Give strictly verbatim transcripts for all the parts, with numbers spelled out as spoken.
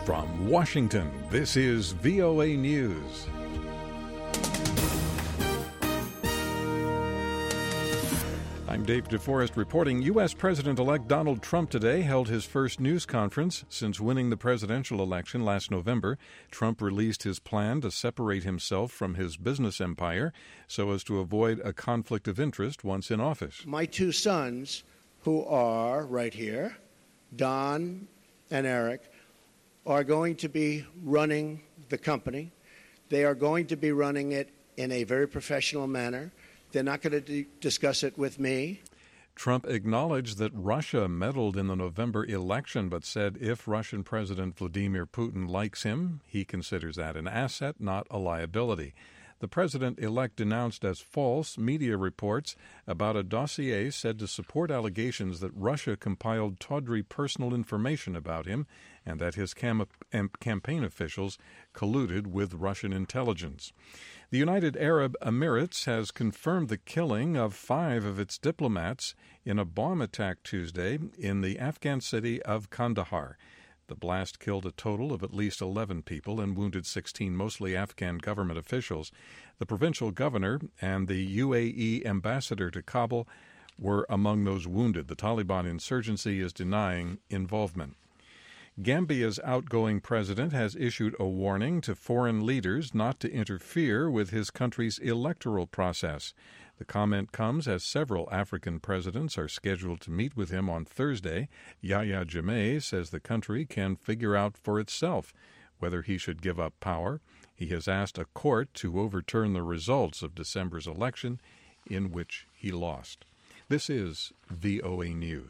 From Washington, this is V O A News. I'm Dave DeForest reporting. U S. President-elect Donald Trump today held his first news conference since winning the presidential election last November. Trump released his plan to separate himself from his business empire so as to avoid a conflict of interest once in office. My two sons, who are right here, Don and Eric, are going to be running the company. They are going to be running it in a very professional manner. They're not going to d- discuss it with me. Trump acknowledged that Russia meddled in the November election, but said if Russian President Vladimir Putin likes him, he considers that an asset, not a liability. The president-elect denounced as false media reports about a dossier said to support allegations that Russia compiled tawdry personal information about him and that his cam- campaign officials colluded with Russian intelligence. The United Arab Emirates has confirmed the killing of five of its diplomats in a bomb attack Tuesday in the Afghan city of Kandahar. The blast killed a total of at least eleven people and wounded sixteen, mostly Afghan government officials. The provincial governor and the U A E ambassador to Kabul were among those wounded. The Taliban insurgency is denying involvement. Gambia's outgoing president has issued a warning to foreign leaders not to interfere with his country's electoral process. The comment comes as several African presidents are scheduled to meet with him on Thursday. Yahya Jammeh says the country can figure out for itself whether he should give up power. He has asked a court to overturn the results of December's election in which he lost. This is V O A News.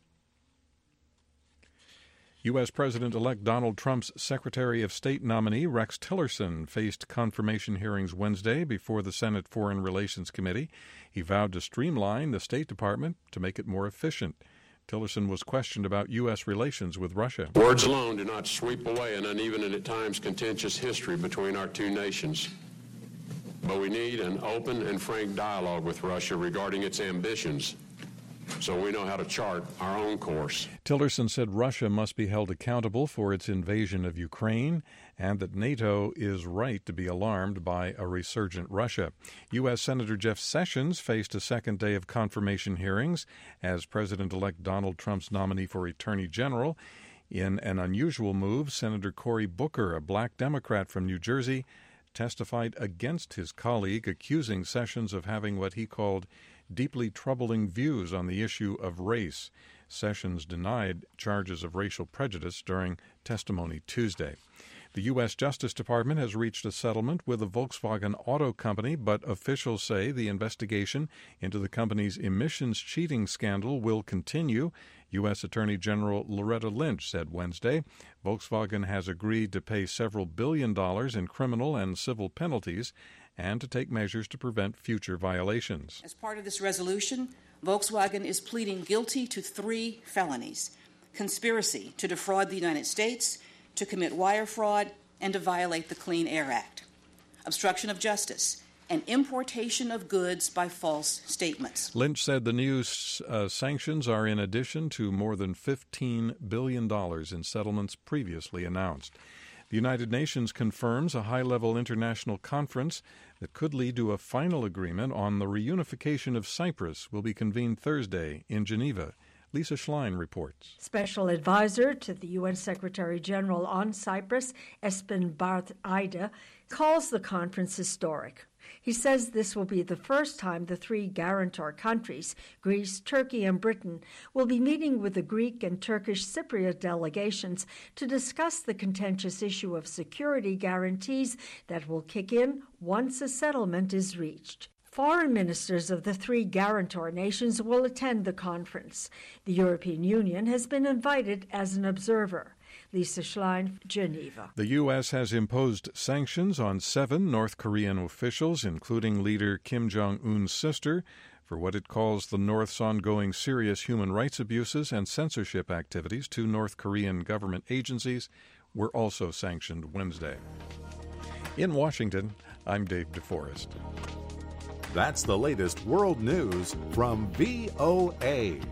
U S. President-elect Donald Trump's Secretary of State nominee, Rex Tillerson, faced confirmation hearings Wednesday before the Senate Foreign Relations Committee. He vowed to streamline the State Department to make it more efficient. Tillerson was questioned about U S relations with Russia. Words alone do not sweep away an uneven and at times contentious history between our two nations. But we need an open and frank dialogue with Russia regarding its ambitions, so we know how to chart our own course. Tillerson said Russia must be held accountable for its invasion of Ukraine and that NATO is right to be alarmed by a resurgent Russia. U S. Senator Jeff Sessions faced a second day of confirmation hearings as President-elect Donald Trump's nominee for Attorney General. In an unusual move, Senator Cory Booker, a black Democrat from New Jersey, testified against his colleague, accusing Sessions of having what he called deeply troubling views on the issue of race. Sessions denied charges of racial prejudice during testimony Tuesday. The U S. Justice Department has reached a settlement with the Volkswagen Auto Company, but officials say the investigation into the company's emissions cheating scandal will continue. U S. Attorney General Loretta Lynch said Wednesday Volkswagen has agreed to pay several billion dollars in criminal and civil penalties and to take measures to prevent future violations. As part of this resolution, Volkswagen is pleading guilty to three felonies: conspiracy to defraud the United States, to commit wire fraud, and to violate the Clean Air Act, obstruction of justice, and importation of goods by false statements. Lynch said the new uh, sanctions are in addition to more than fifteen billion dollars in settlements previously announced. The United Nations confirms a high-level international conference that could lead to a final agreement on the reunification of Cyprus will be convened Thursday in Geneva. Lisa Schlein reports. Special advisor to the U N Secretary General on Cyprus, Espen Barth Ida, calls the conference historic. He says this will be the first time the three guarantor countries, Greece, Turkey, and Britain, will be meeting with the Greek and Turkish Cypriot delegations to discuss the contentious issue of security guarantees that will kick in once a settlement is reached. Foreign ministers of the three guarantor nations will attend the conference. The European Union has been invited as an observer. Lisa Schlein, Geneva. The U S has imposed sanctions on seven North Korean officials, including leader Kim Jong-un's sister, for what it calls the North's ongoing serious human rights abuses and censorship activities. Two North Korean government agencies were also sanctioned Wednesday. In Washington, I'm Dave DeForest. That's the latest world news from V O A.